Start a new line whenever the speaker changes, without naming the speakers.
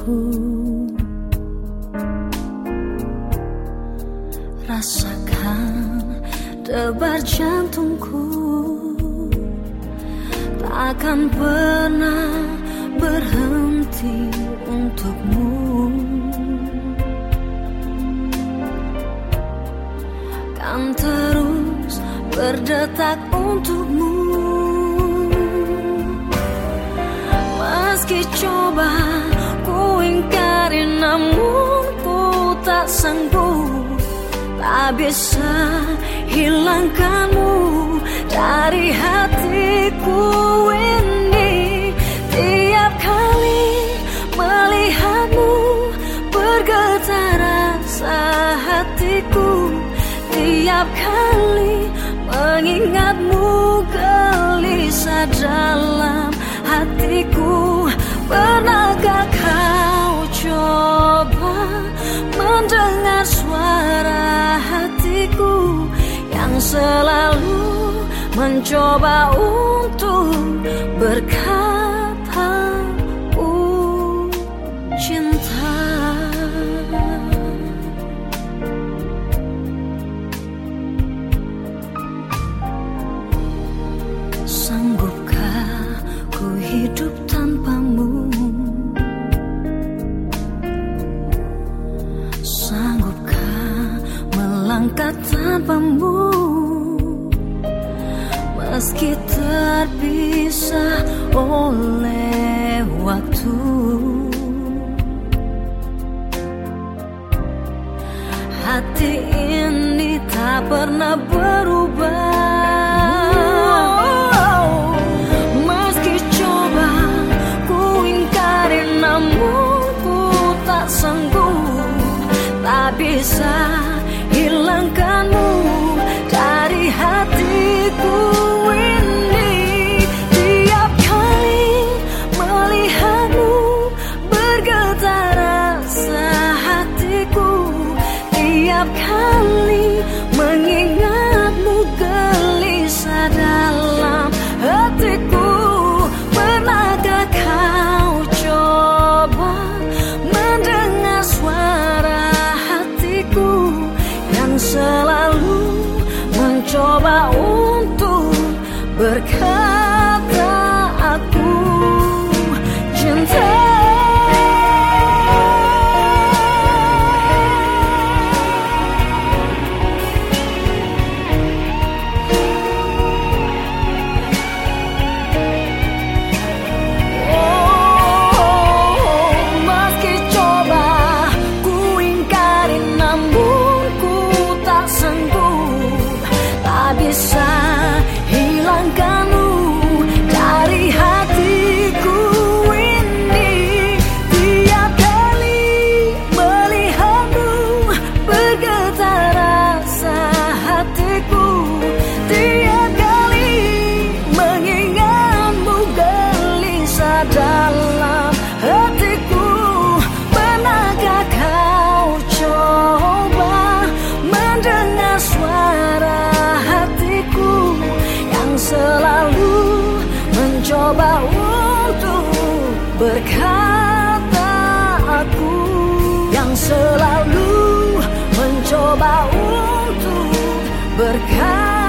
jantungku. Rasakan debar jantungku, takkan pernah berhenti untukmu. Kan terus berdetak untukmu. Meski coba ku ingkari, namun ku tak sanggup, tak bisa hilangkanmu dari hatiku ini. Tiap kali melihatmu bergetar rasa hatiku. Tiap kali mengingatmu gelisah dalam hatiku. Pernahkah kau coba mendengar suara hatiku yang selalu mencoba untuk berkata cinta? Sanggupkah ku hidup tanpamu? Sanggupkah melangkah tanpamu? Meski terpisah oleh waktu, hati ini tak pernah berubah. Meski coba ku ingkari, namun ku tak sanggup, tak bisa hilangkanmu dari hatiku ini. Tiap kali melihatmu bergetar rasa hatiku. Tiap kali mengingatmu gelisah dalam hatiku. Pernahkah kau coba mendengar suara hatiku yang selalu mencoba untuk berkata aku cinta? Bisa hilangkanmu dari hatiku ini. Tiap kali melihatmu bergetar rasa hatiku. Tiap kali mengingatmu gelisah dalam hatiku. Pernahkah kau coba mendengar suara yang selalu mencoba untuk berkata aku, yang selalu mencoba untuk berkata